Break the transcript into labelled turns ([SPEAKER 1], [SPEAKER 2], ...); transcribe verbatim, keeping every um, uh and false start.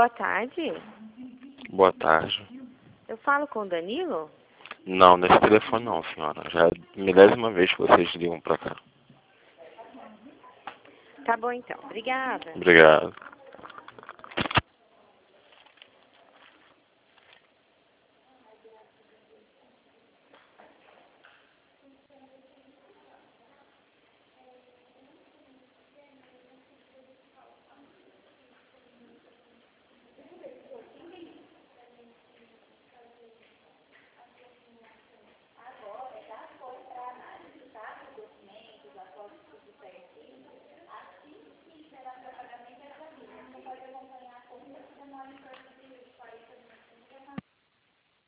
[SPEAKER 1] Boa tarde.
[SPEAKER 2] Boa tarde.
[SPEAKER 1] Eu falo com o Danilo?
[SPEAKER 2] Não, nesse telefone não, senhora. Já é a milésima vez que vocês ligam pra cá.
[SPEAKER 1] Tá bom, então. Obrigada.
[SPEAKER 2] Obrigado.